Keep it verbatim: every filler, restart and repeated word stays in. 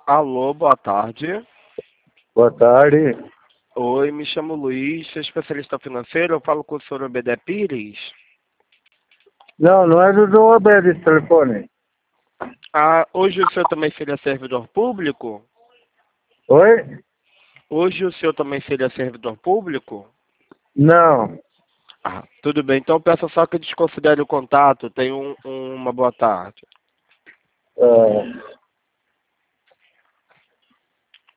Alô, boa tarde. Boa tarde. Oi, me chamo Luiz, sou especialista financeiro, eu falo com o senhor Obedé Pires. Não, não é do João Abel esse telefone. Ah, hoje o senhor também seria servidor público? Oi? Hoje o senhor também seria servidor público? Não. Ah, tudo bem, então peço só que desconsidere o contato. Tenha um, uma boa tarde. Ah,